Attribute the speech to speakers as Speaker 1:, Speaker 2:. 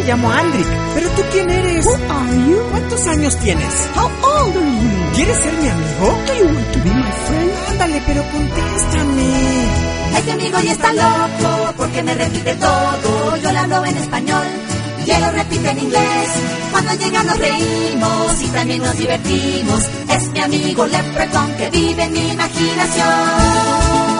Speaker 1: me llamo Andrick. ¿Pero tú quién eres?
Speaker 2: Who are you?
Speaker 1: ¿Cuántos años tienes?
Speaker 2: How old are you?
Speaker 1: ¿Quieres ser mi amigo?
Speaker 2: Do you want to be my friend?
Speaker 1: Ándale, pero contéstame.
Speaker 3: Este amigo ya está loco porque me repite todo. Yo le hablo en español y él lo repite en inglés. Cuando llega nos reímos y también nos divertimos. Es mi amigo Leprechaun que vive en mi imaginación.